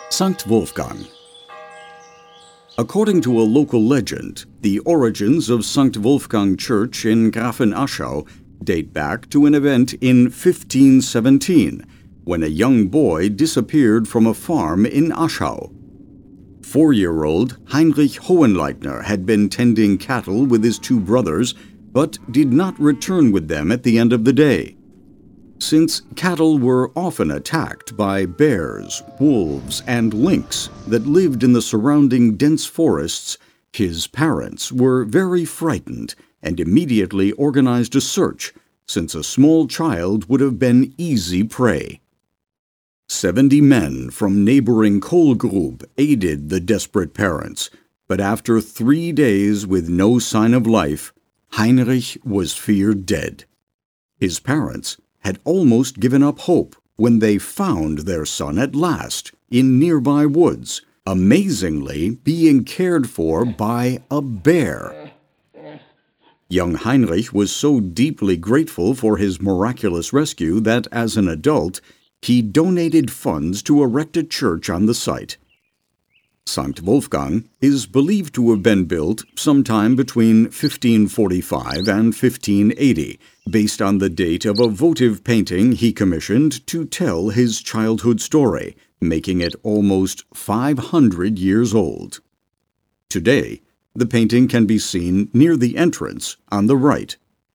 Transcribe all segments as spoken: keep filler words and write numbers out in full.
Sankt Wolfgang. According to a local legend, the origins of Sankt Wolfgang Church in Grafenaschau date back to an event in fifteen seventeen, when a young boy disappeared from a farm in Aschau. Four-year-old Heinrich Hohenleitner had been tending cattle with his two brothers, but did not return with them at the end of the day. Since cattle were often attacked by bears, wolves, and lynx that lived in the surrounding dense forests, his parents were very frightened and immediately organized a search, since a small child would have been easy prey. Seventy men from neighboring Kohlgrub aided the desperate parents, but after three days with no sign of life, Heinrich was feared dead. His parents had almost given up hope when they found their son at last in nearby woods, amazingly being cared for by a bear. Young Heinrich was so deeply grateful for his miraculous rescue that as an adult, he donated funds to erect a church on the site. Sankt Wolfgang is believed to have been built sometime between fifteen forty-five and fifteen eighty, based on the date of a votive painting he commissioned to tell his childhood story, making it almost five hundred years old. Today, the painting can be seen near the entrance on the right.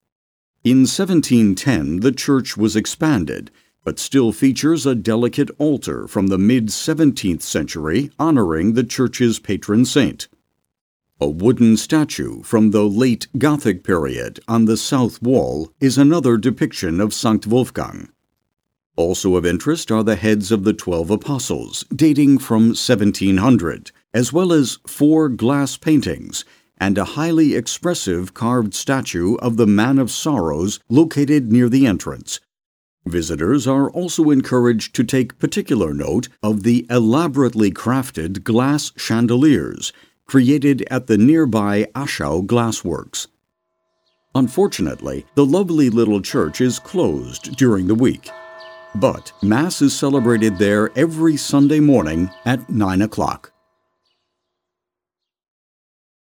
In seventeen ten, the church was expanded, but still features a delicate altar from the mid-seventeenth century honoring the church's patron saint. A wooden statue from the late Gothic period on the south wall is another depiction of Sankt Wolfgang. Also of interest are the heads of the twelve apostles, dating from seventeen hundred, as well as four glass paintings and a highly expressive carved statue of the Man of Sorrows located near the entrance. Visitors are also encouraged to take particular note of the elaborately crafted glass chandeliers created at the nearby Aschau Glassworks. Unfortunately, the lovely little church is closed during the week, but Mass is celebrated there every Sunday morning at nine o'clock.